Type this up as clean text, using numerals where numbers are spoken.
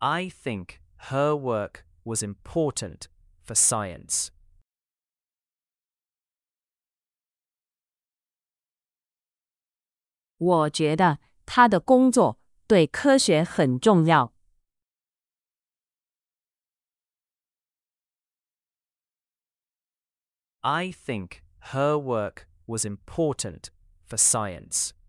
I think her work was important for science. 我觉得她的工作对科学很重要。 I think her work was important for science.